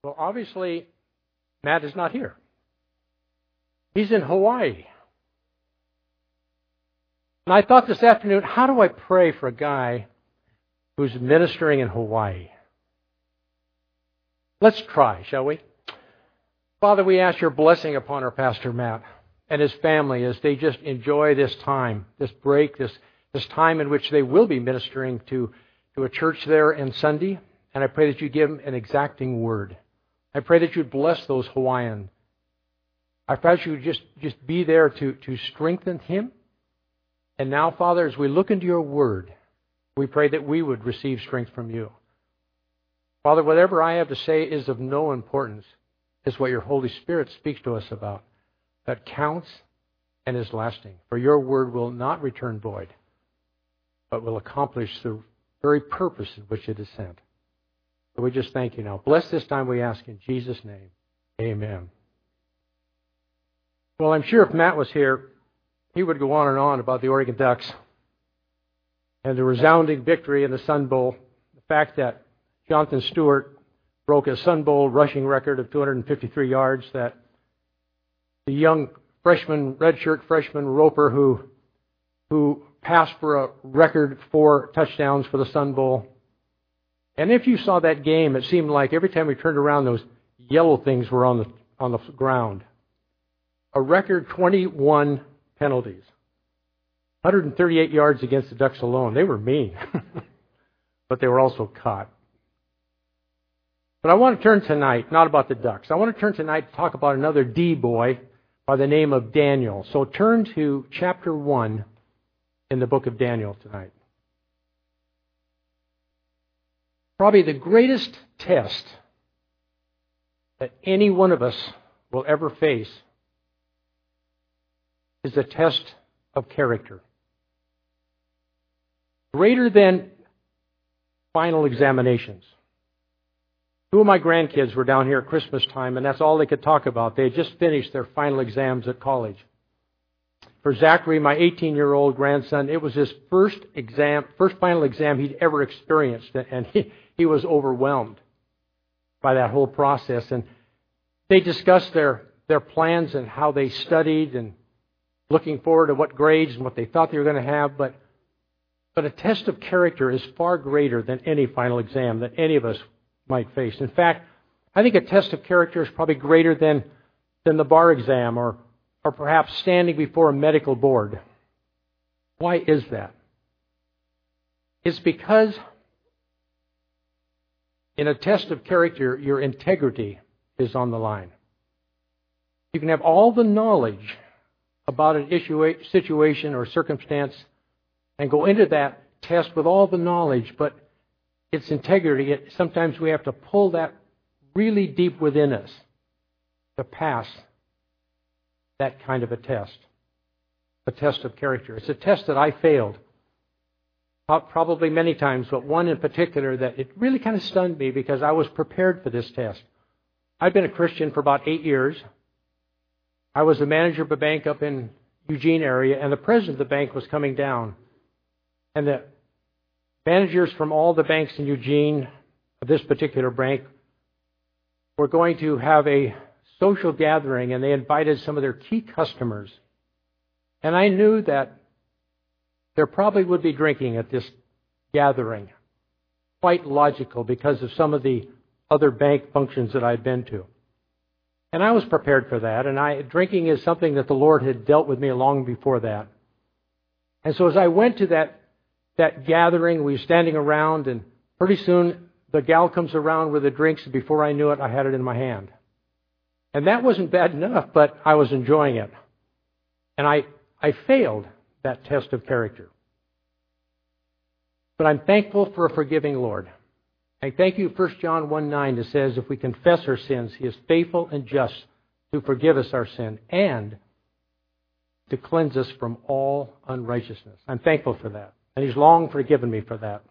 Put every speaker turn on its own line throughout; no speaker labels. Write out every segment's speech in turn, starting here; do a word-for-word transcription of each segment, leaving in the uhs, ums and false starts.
Well, obviously, Matt is not here. He's in Hawaii. And I thought this afternoon, how do I pray for a guy who's ministering in Hawaii? Let's try, shall we? Father, we ask your blessing upon our Pastor Matt and his family as they just enjoy this time, this break, this, this time in which they will be ministering to, to a church there on Sunday. And I pray that you give them an exacting word. I pray that you'd bless those Hawaiian. I pray that you would just, just be there to, to strengthen him. And now, Father, as we look into your word, we pray that we would receive strength from you. Father, whatever I have to say is of no importance. It's what your Holy Spirit speaks to us about that counts and is lasting. For your word will not return void, but will accomplish the very purpose in which it is sent. So we just thank you now. Bless this time, we ask in Jesus' name. Amen. Well, I'm sure if Matt was here, he would go on and on about the Oregon Ducks and the resounding victory in the Sun Bowl. The fact that Jonathan Stewart broke a Sun Bowl rushing record of two hundred fifty-three yards, that the young freshman, redshirt freshman Roper, who, who passed for a record four touchdowns for the Sun Bowl. And if you saw that game, it seemed like every time we turned around, those yellow things were on the on the ground. A record twenty-one penalties. one hundred thirty-eight yards against the Ducks alone. They were mean. But they were also caught. But I want to turn tonight, not about the Ducks. I want to turn tonight to talk about another D boy by the name of Daniel. So turn to chapter one in the book of Daniel tonight. Probably the greatest test that any one of us will ever face is the test of character. Greater than final examinations. Two of my grandkids were down here at Christmas time, and that's all they could talk about. They had just finished their final exams at college. For Zachary, my eighteen-year-old grandson, it was his first exam, first final exam he'd ever experienced, and he, he was overwhelmed by that whole process. And they discussed their, their plans and how they studied and looking forward to what grades and what they thought they were going to have. But, but a test of character is far greater than any final exam that any of us might face. In fact, I think a test of character is probably greater than, than the bar exam or or perhaps standing before a medical board. Why is that? It's because in a test of character, your integrity is on the line. You can have all the knowledge about an issue, situation or circumstance and go into that test with all the knowledge, but its integrity, it, sometimes we have to pull that really deep within us to pass that kind of a test, a test of character. It's a test that I failed, probably many times, but one in particular that it really kind of stunned me because I was prepared for this test. I'd been a Christian for about eight years. I was the manager of a bank up in Eugene area, and the president of the bank was coming down. And the managers from all the banks in Eugene, of this particular bank, were going to have a social gathering, and they invited some of their key customers. And I knew that there probably would be drinking at this gathering. Quite logical because of some of the other bank functions that I'd been to. And I was prepared for that, and I drinking is something that the Lord had dealt with me long before that. And so as I went to that, that gathering, we were standing around, and pretty soon the gal comes around with the drinks, and before I knew it, I had it in my hand. And that wasn't bad enough, but I was enjoying it. And I, I failed that test of character. But I'm thankful for a forgiving Lord. I thank you, First John one nine, that says, if we confess our sins, He is faithful and just to forgive us our sin and to cleanse us from all unrighteousness. I'm thankful for that. And He's long forgiven me for that.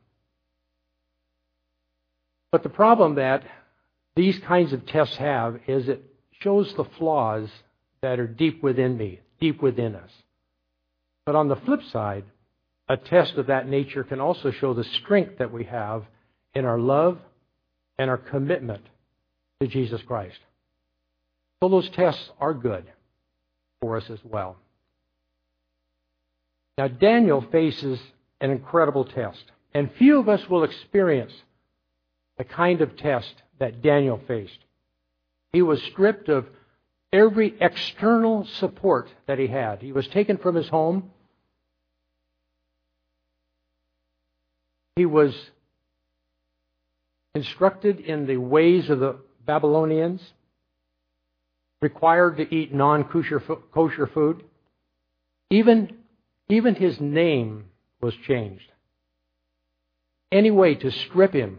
But the problem that these kinds of tests have is it shows the flaws that are deep within me, deep within us. But on the flip side, a test of that nature can also show the strength that we have in our love and our commitment to Jesus Christ. So those tests are good for us as well. Now, Daniel faces an incredible test, and few of us will experience the kind of test that Daniel faced. He was stripped of every external support that he had. He was taken from his home. He was instructed in the ways of the Babylonians, required to eat non-kosher food. Even, even his name was changed. Any way to strip him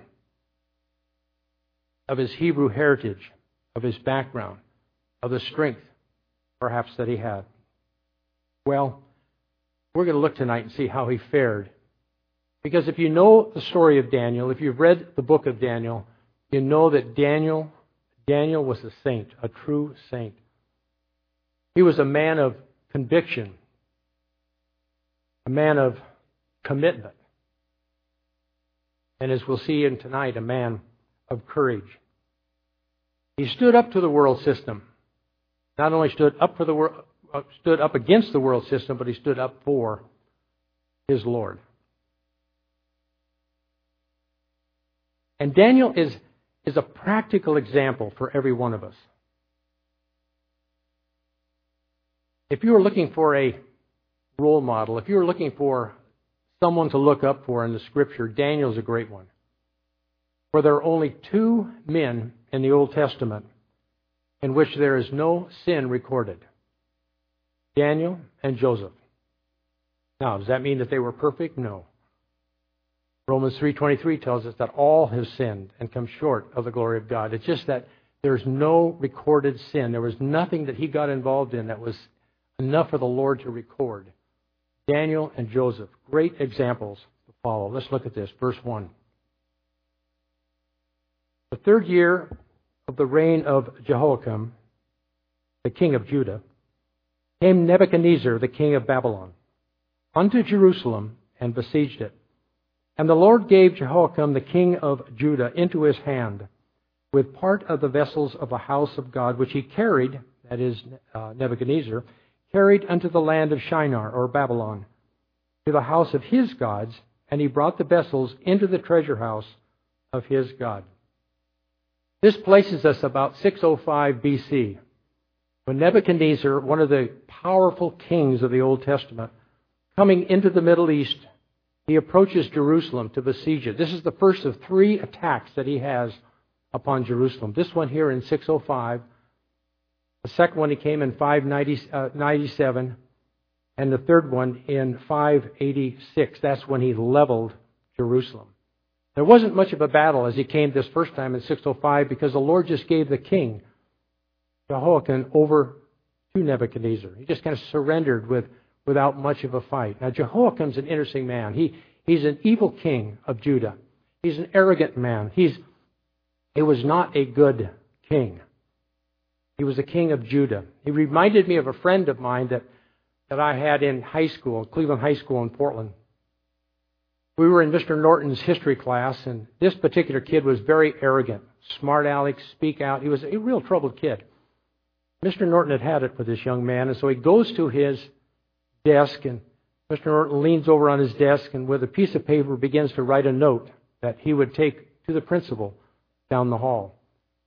of his Hebrew heritage, of his background, of the strength, perhaps, that he had. Well, we're going to look tonight and see how he fared. Because if you know the story of Daniel, if you've read the book of Daniel, you know that Daniel, Daniel was a saint, a true saint. He was a man of conviction, a man of commitment, and as we'll see in tonight, a man of courage. He stood up to the world system. Not only stood up for the world, uh, stood up against the world system, but he stood up for his Lord. And Daniel is, is a practical example for every one of us. If you were looking for a role model, if you were looking for someone to look up for in the Scripture, Daniel's a great one. For there are only two men in the Old Testament in which there is no sin recorded. Daniel and Joseph. Now, does that mean that they were perfect? No. Romans three twenty-three tells us that all have sinned and come short of the glory of God. It's just that there's no recorded sin. There was nothing that he got involved in that was enough for the Lord to record. Daniel and Joseph, great examples to follow. Let's look at this. Verse one. The third year of the reign of Jehoiakim, the king of Judah, came Nebuchadnezzar, the king of Babylon, unto Jerusalem and besieged it. And the Lord gave Jehoiakim, the king of Judah, into his hand, with part of the vessels of the house of God, which he carried, that is, uh, Nebuchadnezzar, carried unto the land of Shinar, or Babylon, to the house of his gods, and he brought the vessels into the treasure house of his God. This places us about six oh five B C, when Nebuchadnezzar, one of the powerful kings of the Old Testament, coming into the Middle East, he approaches Jerusalem to besiege it. This is the first of three attacks that he has upon Jerusalem. This one here in six oh five. The second one he came in five ninety-seven. And the third one in five eighty-six. That's when he leveled Jerusalem. There wasn't much of a battle as he came this first time in six oh five because the Lord just gave the king, Jehoiakim, over to Nebuchadnezzar. He just kind of surrendered with without much of a fight. Now, Jehoiakim's an interesting man. He, he's an evil king of Judah. He's an arrogant man. He's, he was not a good king. He was a king of Judah. He reminded me of a friend of mine that, that I had in high school, Cleveland High School in Portland. We were in Mister Norton's history class, and this particular kid was very arrogant, smart aleck, speak out. He was a real troubled kid. Mister Norton had had it with this young man, and so he goes to his desk, and Mister Norton leans over on his desk and with a piece of paper begins to write a note that he would take to the principal down the hall.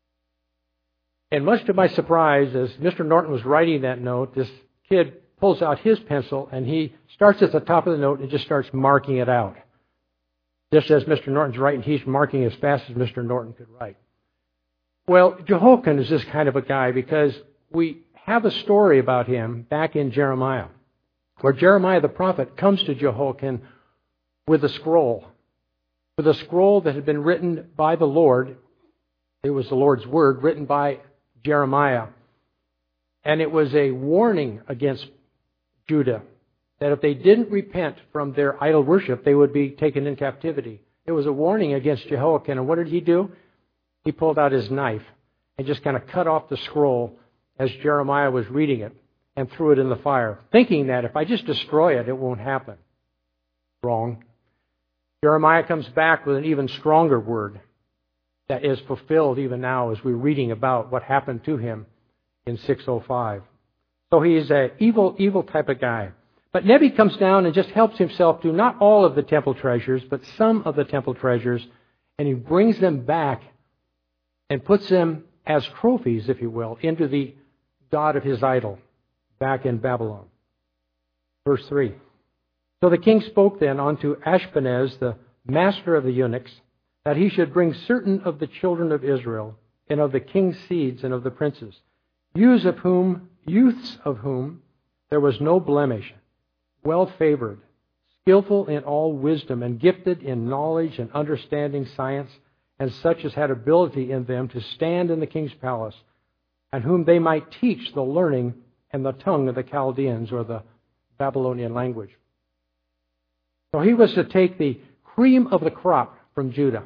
And much to my surprise, as Mister Norton was writing that note, this kid pulls out his pencil and he starts at the top of the note and just starts marking it out. Just as Mister Norton's writing, he's marking as fast as Mister Norton could write. Well, Jehoiakim is this kind of a guy because we have a story about him back in Jeremiah, where Jeremiah the prophet comes to Jehoiakim with a scroll, with a scroll that had been written by the Lord. It was the Lord's word written by Jeremiah. And it was a warning against Judah that if they didn't repent from their idol worship, they would be taken in captivity. It was a warning against Jehoiakim. And what did he do? He pulled out his knife and just kind of cut off the scroll as Jeremiah was reading it and threw it in the fire, thinking that if I just destroy it, it won't happen. Wrong. Jeremiah comes back with an even stronger word. that is fulfilled even now as we're reading about what happened to him in six oh five. So he's an evil, evil type of guy. But Nebi comes down and just helps himself to not all of the temple treasures, but some of the temple treasures, and he brings them back and puts them as trophies, if you will, into the god of his idol back in Babylon. Verse three. So the king spoke then unto Ashpenaz, the master of the eunuchs, that he should bring certain of the children of Israel, and of the king's seeds, and of the princes, youths of whom, youths of whom there was no blemish, well favored, skillful in all wisdom, and gifted in knowledge and understanding science, and such as had ability in them to stand in the king's palace, and whom they might teach the learning and the tongue of the Chaldeans, or the Babylonian language. So he was to take the cream of the crop from Judah.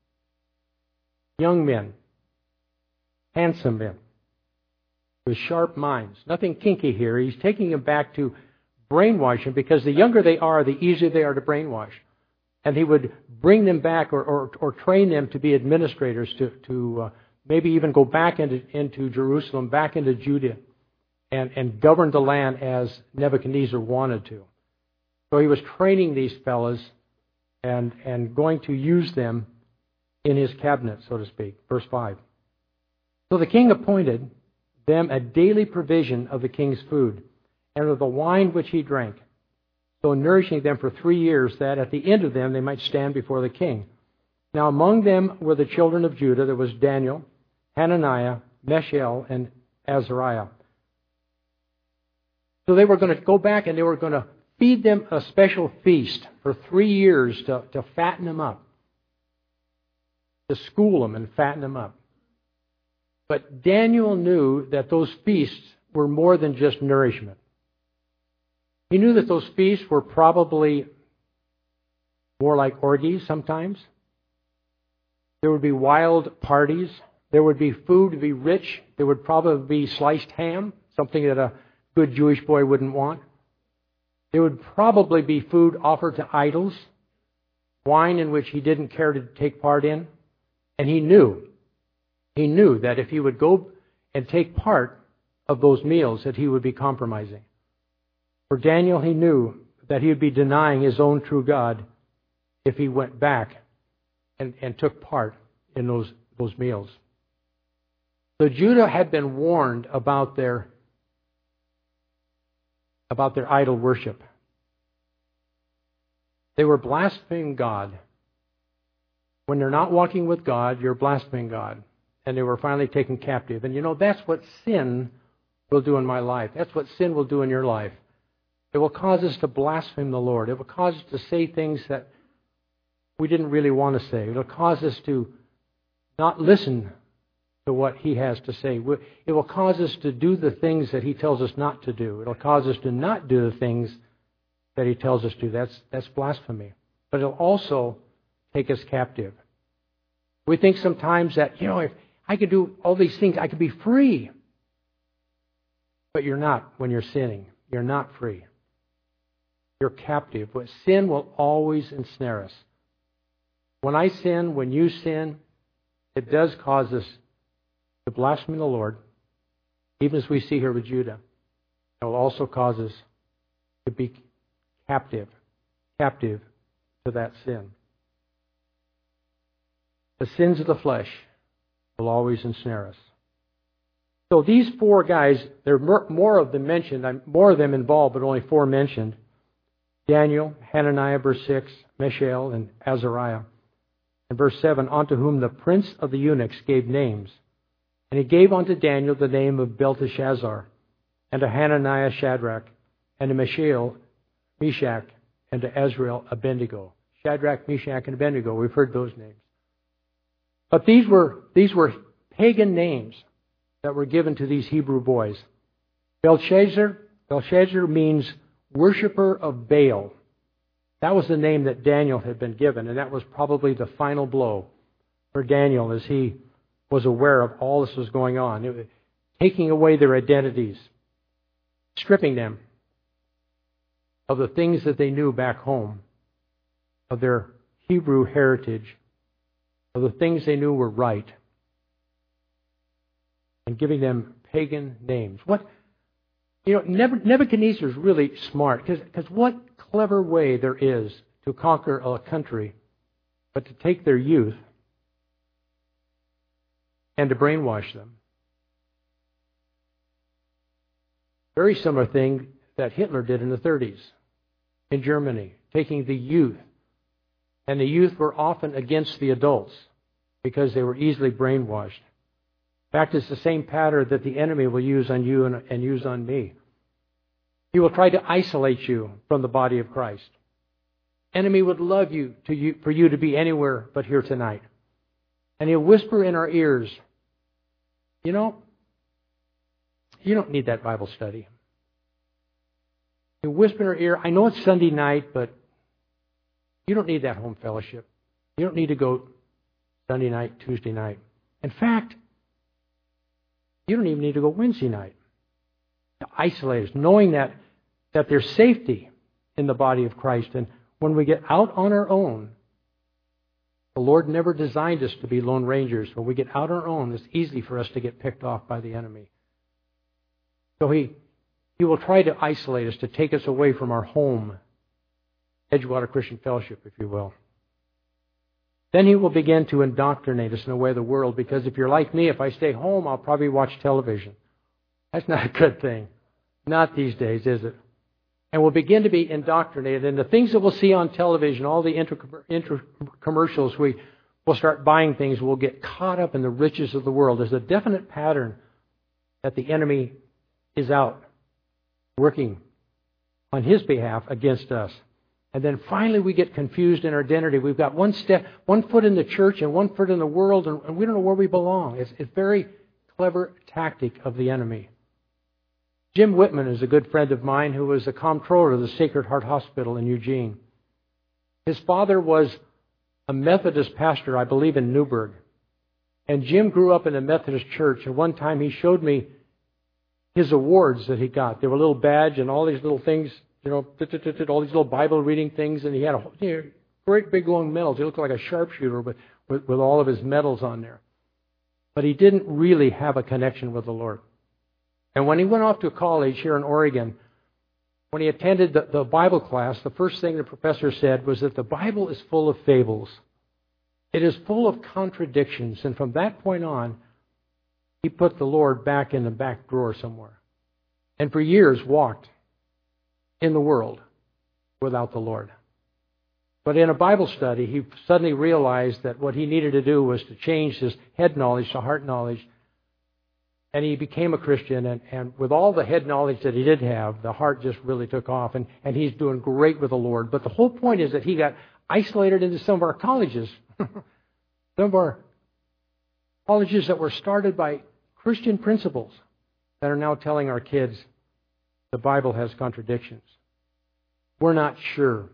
Young men, handsome men, with sharp minds. Nothing kinky here. He's taking them back to brainwash them, because the younger they are, the easier they are to brainwash. And he would bring them back or, or, or train them to be administrators, to, to uh, maybe even go back into, into Jerusalem, back into Judah, and, and govern the land as Nebuchadnezzar wanted to. So he was training these fellas and, and going to use them in his cabinet, so to speak. Verse five. So the king appointed them a daily provision of the king's food, and of the wine which he drank, so nourishing them for three years, that at the end of them they might stand before the king. Now among them were the children of Judah. There was Daniel, Hananiah, Mishael, and Azariah. So they were going to go back and they were going to feed them a special feast for three years to, to fatten them up, to school them and fatten them up. But Daniel knew that those feasts were more than just nourishment. He knew that those feasts were probably more like orgies sometimes. There would be wild parties. There would be food to be rich. There would probably be sliced ham, something that a good Jewish boy wouldn't want. There would probably be food offered to idols, wine in which he didn't care to take part in. And he knew, he knew that if he would go and take part of those meals, that he would be compromising. For Daniel, he knew that he would be denying his own true God if he went back and, and took part in those, those meals. So Judah had been warned about their about their idol worship. They were blaspheming God. When they're not walking with God, you're blaspheming God. And they were finally taken captive. And you know, that's what sin will do in my life. That's what sin will do in your life. It will cause us to blaspheme the Lord. It will cause us to say things that we didn't really want to say. It will cause us to not listen to what He has to say. It will cause us to do the things that He tells us not to do. It will cause us to not do the things that He tells us to. That's, that's blasphemy. But it will also take us captive. We think sometimes that, you know, if I could do all these things, I could be free. But you're not when you're sinning. You're not free. You're captive. But sin will always ensnare us. When I sin, when you sin, it does cause us to blaspheme the Lord, even as we see here with Judah. It will also cause us to be captive, captive to that sin. The sins of the flesh will always ensnare us. So these four guys, there are more of them mentioned, more of them involved, but only four mentioned. Daniel, Hananiah, verse six, Mishael, and Azariah. And verse seven, unto whom the prince of the eunuchs gave names. And he gave unto Daniel the name of Belteshazzar, and to Hananiah Shadrach, and to Mishael Meshach, and to Azrael Abednego. Shadrach, Meshach, and Abednego. We've heard those names. But these were these were pagan names that were given to these Hebrew boys. Belshazzar, Belshazzar means worshiper of Baal. That was the name that Daniel had been given, and that was probably the final blow for Daniel as he was aware of all this was going on. It was taking away their identities, stripping them of the things that they knew back home, of their Hebrew heritage, of the things they knew were right and giving them pagan names. What, you know, Nebuchadnezzar is really smart because what clever way there is to conquer a country but to take their youth and to brainwash them. Very similar thing that Hitler did in the thirties in Germany, taking the youth. And the youth were often against the adults because they were easily brainwashed. In fact, it's the same pattern that the enemy will use on you and, and use on me. He will try to isolate you from the body of Christ. Enemy would love you, to you for you to be anywhere but here tonight. And he'll whisper in our ears, you know, you don't need that Bible study. He'll whisper in our ear, I know it's Sunday night, but you don't need that home fellowship. You don't need to go Sunday night, Tuesday night. In fact, you don't even need to go Wednesday night. To isolate us, knowing that, that there's safety in the body of Christ. And when we get out on our own, the Lord never designed us to be lone rangers. When we get out on our own, it's easy for us to get picked off by the enemy. So he, he will try to isolate us, to take us away from our home, Edgewater Christian Fellowship, if you will. Then he will begin to indoctrinate us in the way of the world, because if you're like me, if I stay home, I'll probably watch television. That's not a good thing. Not these days, is it? And we'll begin to be indoctrinated. And the things that we'll see on television, all the inter, inter commercials, we will start buying things. We'll get caught up in the riches of the world. There's a definite pattern that the enemy is out working on his behalf against us. And then finally we get confused in our identity. We've got one step, one foot in the church and one foot in the world, and, and we don't know where we belong. It's, it's a very clever tactic of the enemy. Jim Whitman is a good friend of mine who was the comptroller of the Sacred Heart Hospital in Eugene. His father was a Methodist pastor, I believe, in Newburgh. And Jim grew up in a Methodist church, and one time he showed me his awards that he got. There were a little badge and all these little things, you know, all these little Bible reading things, and he had a you know, great big long medals. He looked like a sharpshooter with, with, with all of his medals on there. But he didn't really have a connection with the Lord. And when he went off to college here in Oregon, when he attended the, the Bible class, the first thing the professor said was that the Bible is full of fables. It is full of contradictions. And from that point on, he put the Lord back in the back drawer somewhere. And for years walked in the world without the Lord. But in a Bible study, he suddenly realized that what he needed to do was to change his head knowledge to heart knowledge. And he became a Christian, and, and with all the head knowledge that he did have, the heart just really took off, and, and he's doing great with the Lord. But the whole point is that he got isolated into some of our colleges. Some of our colleges that were started by Christian principles that are now telling our kids the Bible has contradictions. We're not sure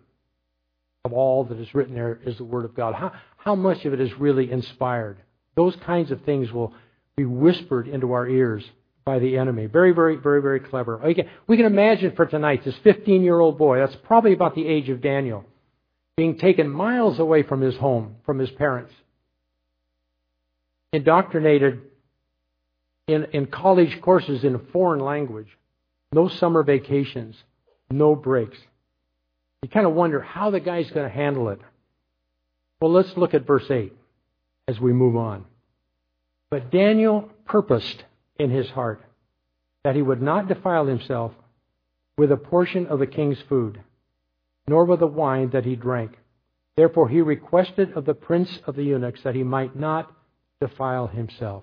of all that is written there is the Word of God. How, how much of it is really inspired? Those kinds of things will be whispered into our ears by the enemy. Very, very, very, very clever. We can, we can imagine for tonight this fifteen-year-old boy, that's probably about the age of Daniel, being taken miles away from his home, from his parents, indoctrinated in, in college courses in a foreign language, no summer vacations, no breaks. You kind of wonder how the guy's going to handle it. Well, let's look at verse eight as we move on. But Daniel purposed in his heart that he would not defile himself with a portion of the king's food, nor with the wine that he drank. Therefore he requested of the prince of the eunuchs that he might not defile himself.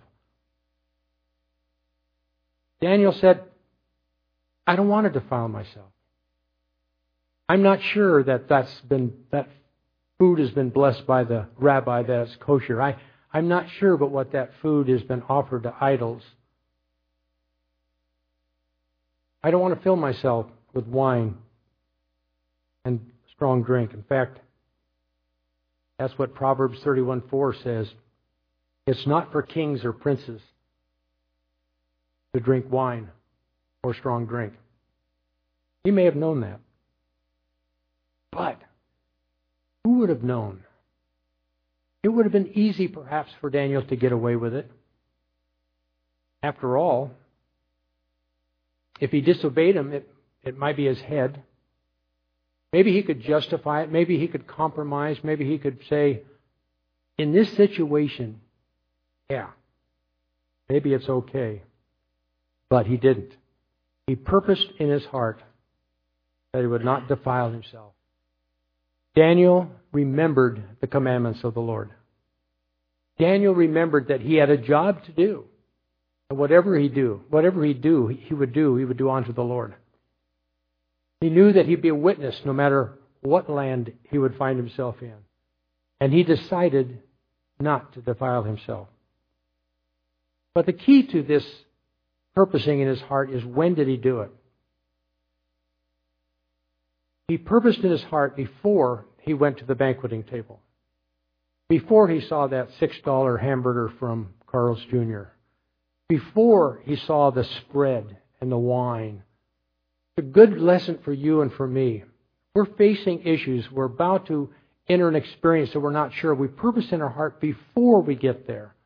Daniel said, I don't want to defile myself. I'm not sure that that's been, that food has been blessed by the rabbi, that it's kosher. I I'm not sure but what that food has been offered to idols. I don't want to fill myself with wine and strong drink. In fact, that's what Proverbs thirty-one four says. It's not for kings or princes to drink wine or strong drink. He may have known that. But who would have known It would have been easy, perhaps, for Daniel to get away with it. After all, if he disobeyed him, it, it might be his head. Maybe he could justify it. Maybe he could compromise. Maybe he could say, in this situation, yeah, maybe it's okay. But he didn't. He purposed in his heart that he would not defile himself. Daniel remembered the commandments of the Lord. Daniel remembered that he had a job to do. And whatever he do, whatever he do, he would do, he would do unto the Lord. He knew that he'd be a witness no matter what land he would find himself in. And he decided not to defile himself. But the key to this purposing in his heart is, when did he do it? He purposed in his heart before he went to the banqueting table. Before he saw that six dollar hamburger from Carl's Junior Before he saw the spread and the wine. It's a good lesson for you and for me. We're facing issues. We're about to enter an experience that we're not sure. We purpose in our heart before we get there,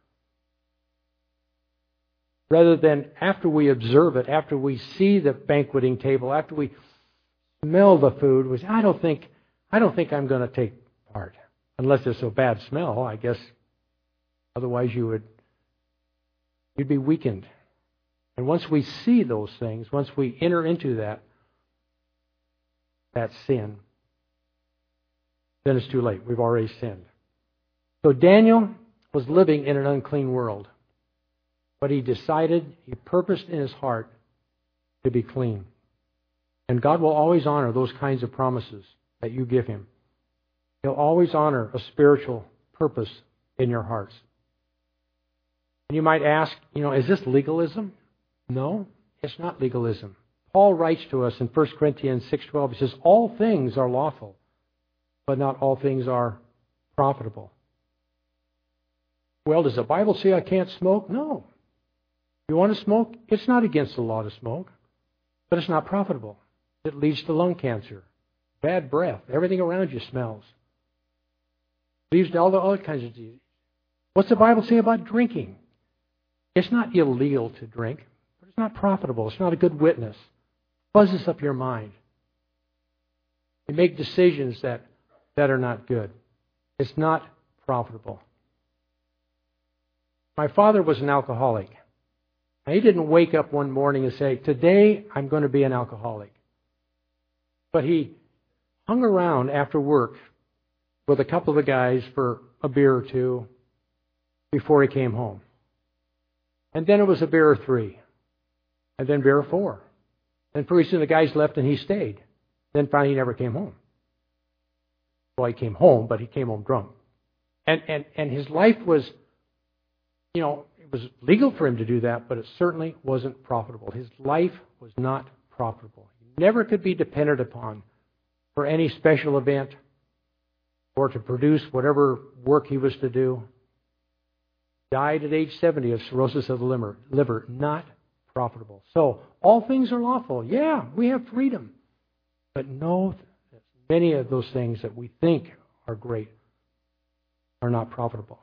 rather than after we observe it, after we see the banqueting table, after we smell the food. We say, I don't think, I don't think I'm going to take part, unless it's a bad smell. I guess otherwise you would, you'd be weakened. And once we see those things, once we enter into that, that sin, then it's too late. We've already sinned. So Daniel was living in an unclean world. But he decided, he purposed in his heart to be clean. And God will always honor those kinds of promises that you give Him. He'll always honor a spiritual purpose in your hearts. And you might ask, you know, is this legalism? No, it's not legalism. Paul writes to us in First Corinthians six twelve, he says, all things are lawful, but not all things are profitable. Well, does the Bible say I can't smoke? No. You want to smoke? It's not against the law to smoke, but it's not profitable. It leads to lung cancer, bad breath. Everything around you smells. Leads to all the other kinds of diseases. What's the Bible say about drinking? It's not illegal to drink, but it's not profitable. It's not a good witness. It fuzzes up your mind. You make decisions that, that are not good. It's not profitable. My father was an alcoholic. He didn't wake up one morning and say, today I'm going to be an alcoholic. But he hung around after work with a couple of the guys for a beer or two before he came home. And then it was a beer or three. And then beer or four. And pretty soon the guys left and he stayed. Then finally he never came home. Well, he came home, but he came home drunk. And, and, and his life was, you know, it was legal for him to do that, but it certainly wasn't profitable. His life was not profitable. He never could be depended upon for any special event or to produce whatever work he was to do. Died at age seventy of cirrhosis of the liver. liver. Not profitable. So, all things are lawful. Yeah, we have freedom. But no, many of those things that we think are great are not profitable.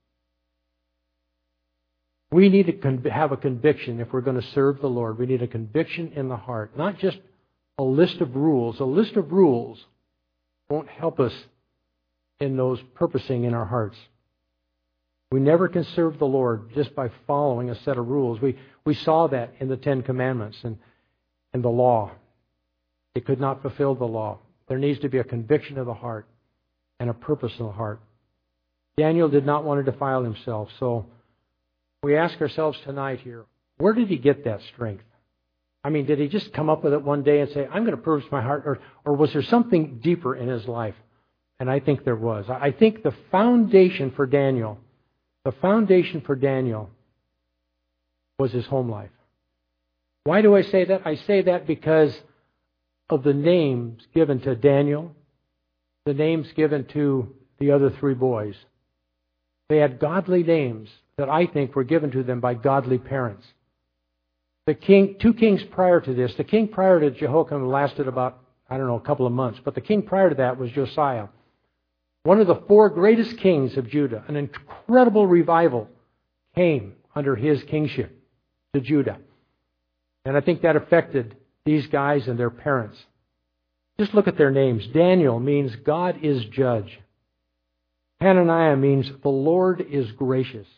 We need to con- have a conviction if we're going to serve the Lord. We need a conviction in the heart, not just a list of rules. A list of rules won't help us in those purposing in our hearts. We never can serve the Lord just by following a set of rules. We we saw that in the Ten Commandments and, and the law. It could not fulfill the law. There needs to be a conviction of the heart and a purpose in the heart. Daniel did not want to defile himself, so we ask ourselves tonight here, where did he get that strength? I mean, did he just come up with it one day and say, I'm going to purpose my heart? Or, or was there something deeper in his life? And I think there was. I think the foundation for Daniel, the foundation for Daniel was his home life. Why do I say that? I say that because of the names given to Daniel, the names given to the other three boys. They had godly names that I think were given to them by godly parents. The king, two kings prior to this, the king prior to Jehoiakim lasted about, I don't know, a couple of months, but the king prior to that was Josiah. One of the four greatest kings of Judah. An incredible revival came under his kingship to Judah. And I think that affected these guys and their parents. Just look at their names. Daniel means God is judge. Hananiah means the Lord is gracious.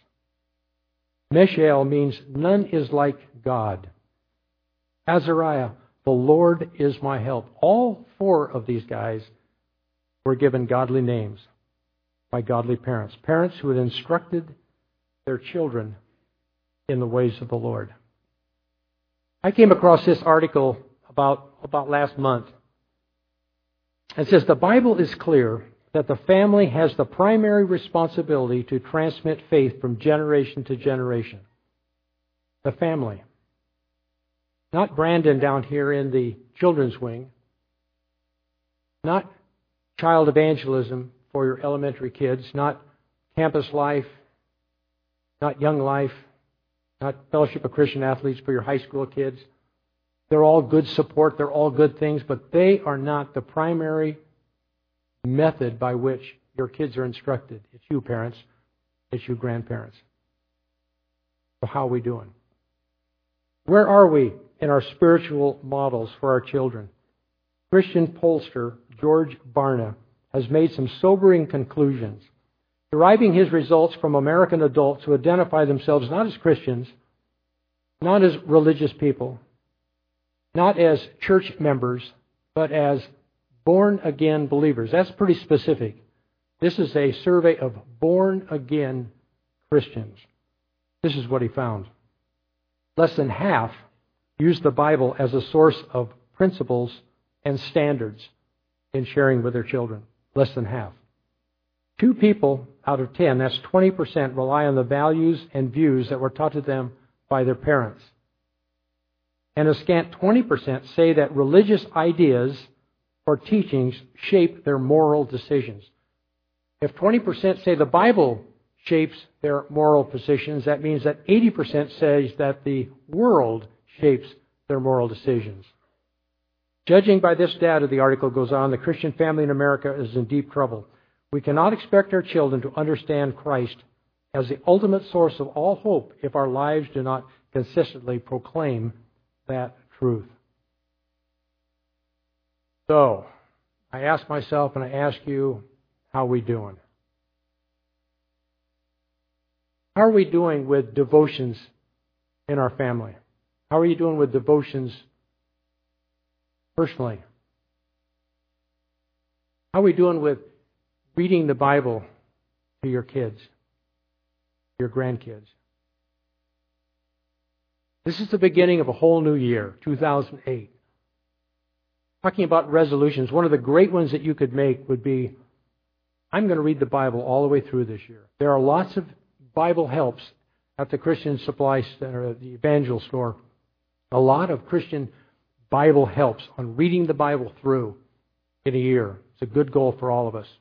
Mishael means none is like God. Azariah, the Lord is my help. All four of these guys were given godly names by godly parents. Parents who had instructed their children in the ways of the Lord. I came across this article about, about last month. It says, the Bible is clear that the family has the primary responsibility to transmit faith from generation to generation. The family. Not Brandon down here in the children's wing. Not child evangelism for your elementary kids. Not campus life. Not young life. Not Fellowship of Christian Athletes for your high school kids. They're all good support. They're all good things, but they are not the primary method by which your kids are instructed. It's you parents. It's you grandparents. So how are we doing? Where are we in our spiritual models for our children? Christian pollster George Barna has made some sobering conclusions, deriving his results from American adults who identify themselves not as Christians, not as religious people, not as church members, but as born-again believers. That's pretty specific. This is a survey of born-again Christians. This is what he found. Less than half use the Bible as a source of principles and standards in sharing with their children. Less than half. Two people out of ten, that's twenty percent, rely on the values and views that were taught to them by their parents. And a scant twenty percent say that religious ideas or teachings shape their moral decisions. If twenty percent say the Bible shapes their moral positions, that means that eighty percent says that the world shapes their moral decisions. Judging by this data, the article goes on, the Christian family in America is in deep trouble. We cannot expect our children to understand Christ as the ultimate source of all hope if our lives do not consistently proclaim that truth. So, I ask myself and I ask you, how are we doing? How are we doing with devotions in our family? How are you doing with devotions personally? How are we doing with reading the Bible to your kids, your grandkids? This is the beginning of a whole new year, two thousand eight. Talking about resolutions, one of the great ones that you could make would be, I'm going to read the Bible all the way through this year. There are lots of Bible helps at the Christian Supply Center, at the Evangel Store. A lot of Christian Bible helps on reading the Bible through in a year. It's a good goal for all of us.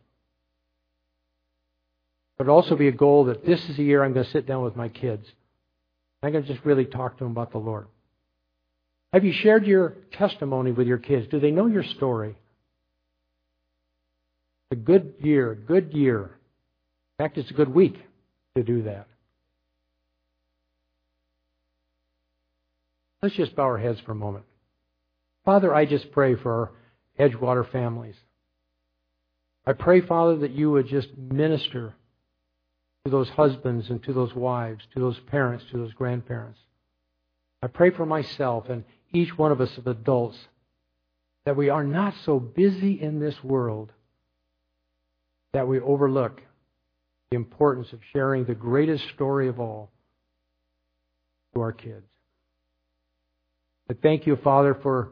But it'd also be a goal that this is the year I'm going to sit down with my kids. I'm going to just really talk to them about the Lord. Have you shared your testimony with your kids? Do they know your story? A good year, good year. In fact, it's a good week to do that. Let's just bow our heads for a moment. Father, I just pray for our Edgewater families. I pray, Father, that you would just minister to those husbands and to those wives, to those parents, to those grandparents. I pray for myself and each one of us as adults that we are not so busy in this world that we overlook the importance of sharing the greatest story of all to our kids. I thank you, Father, for,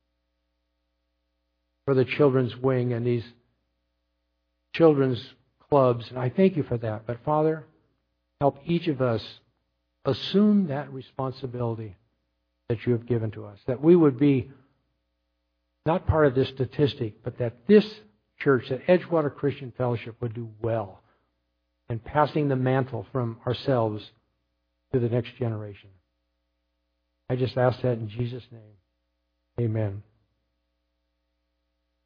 for the children's wing and these children's clubs, and I thank you for that. But Father, help each of us assume that responsibility that you have given to us, that we would be not part of this statistic, but that this church, that Edgewater Christian Fellowship, would do well in passing the mantle from ourselves to the next generation. I just ask that in Jesus' name. Amen.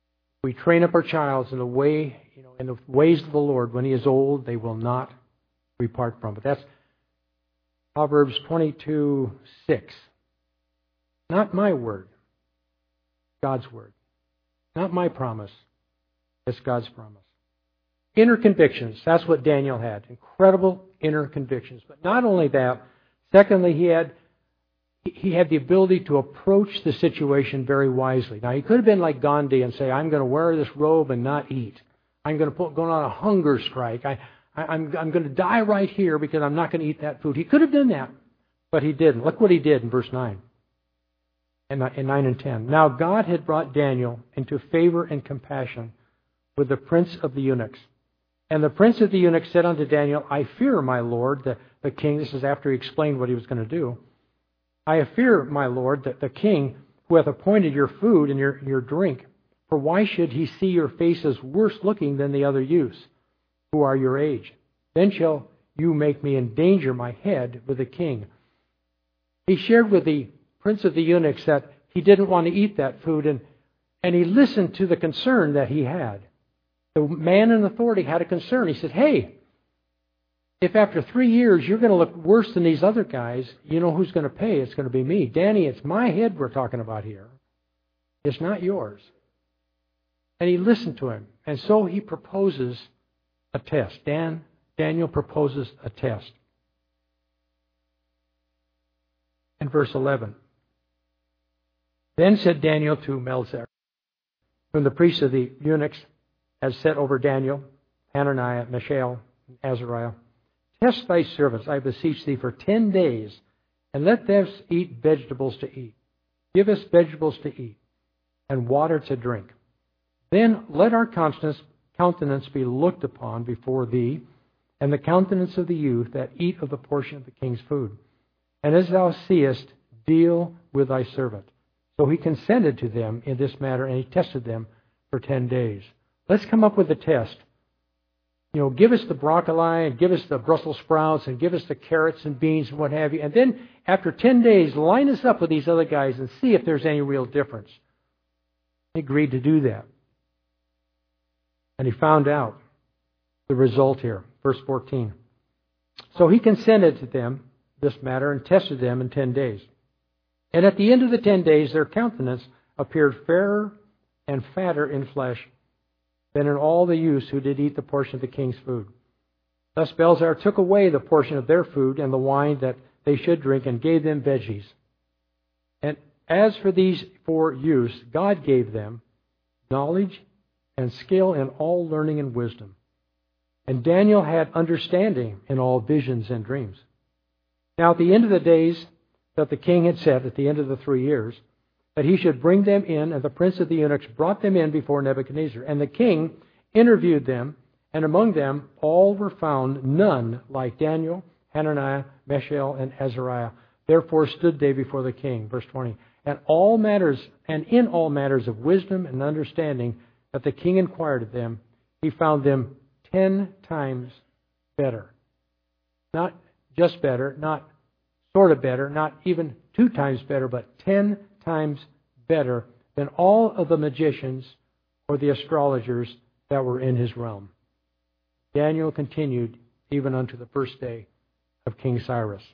We train up our child in the way, you know, in the ways of the Lord. When he is old, they will not depart from it. That's Proverbs twenty-two six. Not my word, God's word. Not my promise, it's God's promise. Inner convictions. That's what Daniel had. Incredible inner convictions. But not only that, secondly, he had he had the ability to approach the situation very wisely. Now, he could have been like Gandhi and say, I'm going to wear this robe and not eat. I'm going to put, go on a hunger strike. I, I, I'm, I'm going to die right here because I'm not going to eat that food. He could have done that, but he didn't. Look what he did in verse nine. In, in nine and ten. Now, God had brought Daniel into favor and compassion with the prince of the eunuchs. And the prince of the eunuchs said unto Daniel, I fear, my lord, the, the king. This is after he explained what he was going to do. I fear, my lord, that the king who hath appointed your food and your, your drink. For why should he see your faces worse looking than the other youths, who are your age? Then shall you make me endanger my head with the king. He shared with the prince of the eunuchs that he didn't want to eat that food, and, and he listened to the concern that he had. The man in authority had a concern. He said, hey, if after three years you're going to look worse than these other guys, you know who's going to pay? It's going to be me. Danny, it's my head we're talking about here. It's not yours. And he listened to him. And so he proposes a test. Dan, Daniel proposes a test. In verse eleven. Then said Daniel to Melzar, whom the priest of the eunuchs has set over Daniel, Hananiah, Mishael, and Azariah, test thy servants, I beseech thee, for ten days, and let them eat vegetables to eat. Give us vegetables to eat, and water to drink. Then let our countenance be looked upon before thee, and the countenance of the youth that eat of the portion of the king's food. And as thou seest, deal with thy servant. So he consented to them in this matter, and he tested them for ten days. Let's come up with a test. You know, give us the broccoli, and give us the Brussels sprouts, and give us the carrots and beans and what have you. And then after ten days, line us up with these other guys and see if there's any real difference. He agreed to do that. And he found out the result here. Verse fourteen. So he consented to them, this matter, and tested them in ten days. And at the end of the ten days, their countenance appeared fairer and fatter in flesh than in all the youths who did eat the portion of the king's food. Thus Belshazzar took away the portion of their food and the wine that they should drink, and gave them veggies. And as for these four youths, God gave them knowledge and skill in all learning and wisdom. And Daniel had understanding in all visions and dreams. Now at the end of the days that the king had set, at the end of the three years, that he should bring them in, and the prince of the eunuchs brought them in before Nebuchadnezzar. And the king interviewed them, and among them all were found none like Daniel, Hananiah, Mishael, and Azariah. Therefore stood they before the king. Verse twenty. And all matters, and in all matters of wisdom and understanding that the king inquired of them, he found them ten times better. Not just better, not sort of better, not even two times better, but ten times better than all of the magicians or the astrologers that were in his realm. Daniel continued even unto the first day of King Cyrus.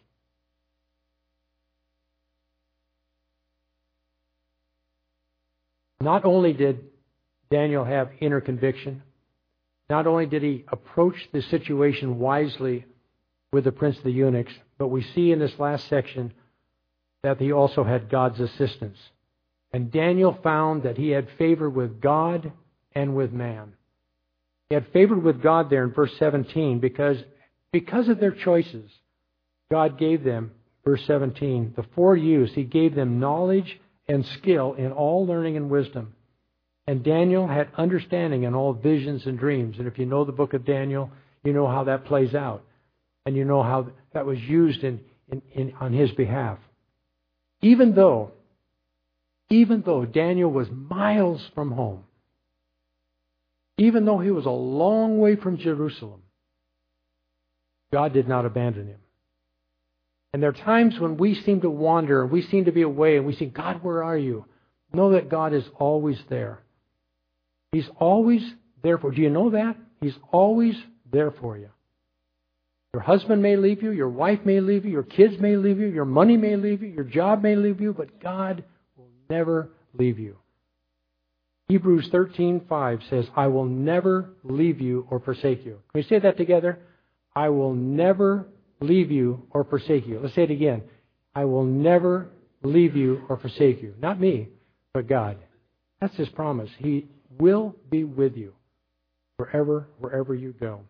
Not only did Daniel have inner conviction, not only did he approach the situation wisely with the prince of the eunuchs, but we see in this last section that he also had God's assistance. And Daniel found that he had favor with God and with man. He had favor with God there in verse seventeen because, because of their choices, God gave them, verse seventeen, the four youths, he gave them knowledge and skill in all learning and wisdom. And Daniel had understanding in all visions and dreams. And if you know the book of Daniel, you know how that plays out. And you know how that was used in, in, in on his behalf. Even though, even though Daniel was miles from home, even though he was a long way from Jerusalem, God did not abandon him. And there are times when we seem to wander, and we seem to be away, and we say, God, where are you? Know that God is always there. He's always there for you. Do you know that? He's always there for you. Your husband may leave you, your wife may leave you, your kids may leave you, your money may leave you, your job may leave you, but God will never leave you. Hebrews thirteen five says, I will never leave you or forsake you. Can we say that together? I will never leave you or forsake you. Let's say it again. I will never leave you or forsake you. Not me, but God. That's His promise. He will be with you wherever, wherever you go.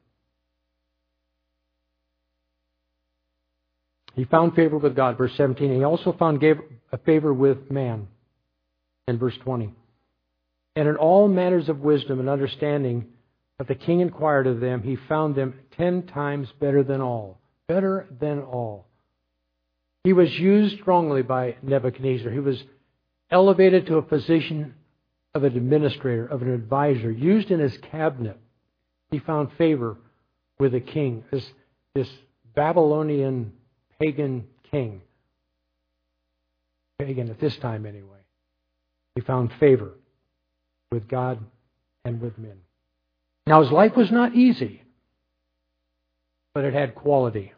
He found favor with God, verse seventeen. He also found a favor with man, in verse twenty. And in all matters of wisdom and understanding that the king inquired of them, he found them ten times better than all. Better than all. He was used strongly by Nebuchadnezzar. He was elevated to a position of an administrator, of an advisor, used in his cabinet. He found favor with the king, this, this Babylonian pagan king. Pagan at this time anyway. He found favor with God and with men. Now his life was not easy, but it had quality.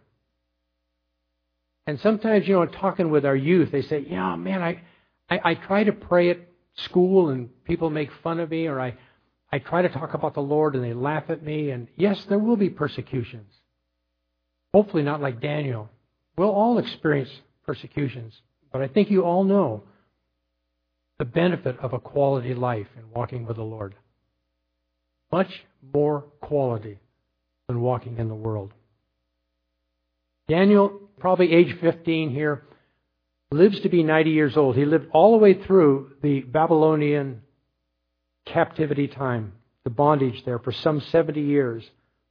And sometimes, you know, talking with our youth, they say, yeah, man, I, I, I try to pray at school and people make fun of me, or I, I try to talk about the Lord and they laugh at me. And yes, there will be persecutions. Hopefully not like Daniel. We'll all experience persecutions. But I think you all know the benefit of a quality life in walking with the Lord. Much more quality than walking in the world. Daniel, probably age fifteen here, lives to be ninety years old. He lived all the way through the Babylonian captivity time, the bondage there for some seventy years.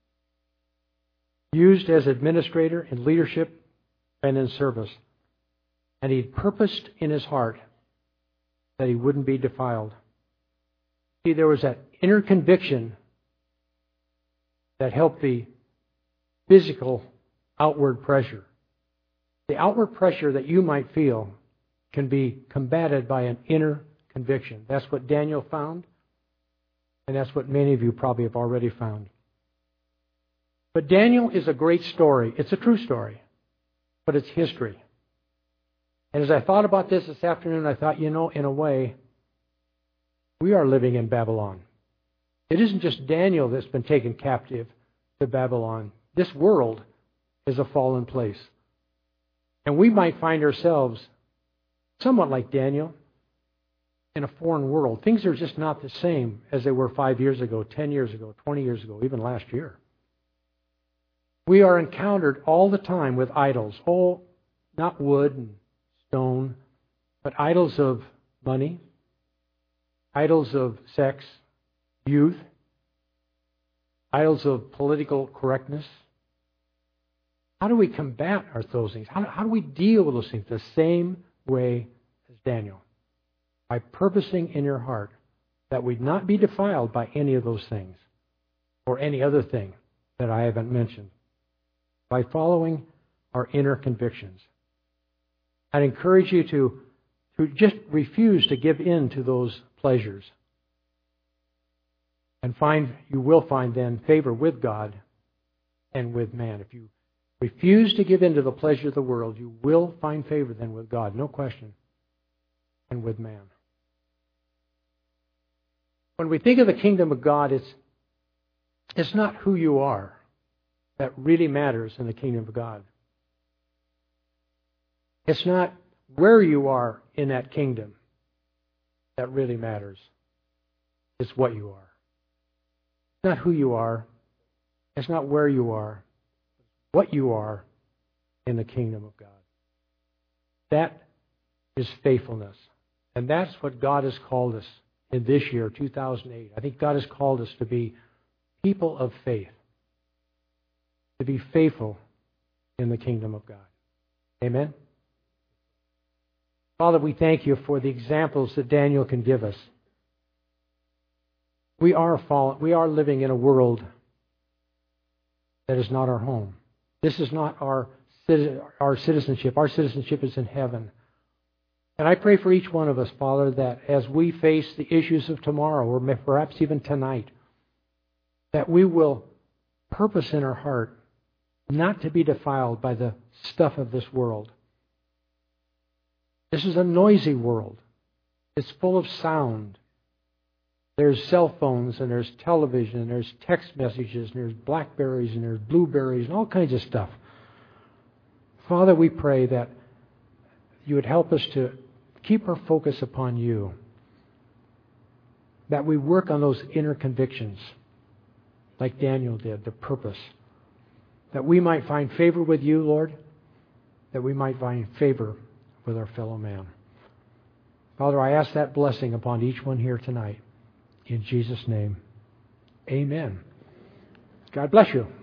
Used as administrator in leadership and in service. And he purposed in his heart that he wouldn't be defiled. See, there was that inner conviction that helped the physical outward pressure. The outward pressure that you might feel can be combated by an inner conviction. That's what Daniel found, and that's what many of you probably have already found. But Daniel is a great story. It's a true story, but it's history. And as I thought about this this afternoon, I thought, you know, in a way, we are living in Babylon. It isn't just Daniel that's been taken captive to Babylon. This world is a fallen place. And we might find ourselves somewhat like Daniel in a foreign world. Things are just not the same as they were five years ago, ten years ago, twenty years ago, even last year. We are encountered all the time with idols. Oh, not wood and stone, but idols of money, idols of sex, youth, idols of political correctness. How do we combat our those things? How, how do we deal with those things? The same way as Daniel. By purposing in your heart that we'd not be defiled by any of those things or any other thing that I haven't mentioned. By following our inner convictions. I'd encourage you to, to just refuse to give in to those pleasures. And find you will find then favor with God and with man. If you refuse to give in to the pleasure of the world, you will find favor then with God, no question, and with man. When we think of the kingdom of God, it's, it's not who you are that really matters in the kingdom of God. It's not where you are in that kingdom that really matters. It's what you are. It's not who you are. It's not where you are. What you are in the kingdom of God. That is faithfulness. And that's what God has called us in this year, two thousand eight. I think God has called us to be people of faith. To be faithful in the kingdom of God. Amen? Father, we thank you for the examples that Daniel can give us. We are fallen. We are living in a world that is not our home. This is not our our citizenship. Our citizenship is in heaven. And I pray for each one of us, Father, that as we face the issues of tomorrow, or perhaps even tonight, that we will purpose in our heart not to be defiled by the stuff of this world. This is a noisy world. It's full of sound. There's cell phones, and there's television, and there's text messages, and there's Blackberries, and there's Blueberries, and all kinds of stuff. Father, we pray that you would help us to keep our focus upon you, that we work on those inner convictions, like Daniel did, the purpose, that we might find favor with you, Lord, that we might find favor with our fellow man. Father, I ask that blessing upon each one here tonight. In Jesus' name, amen. God bless you.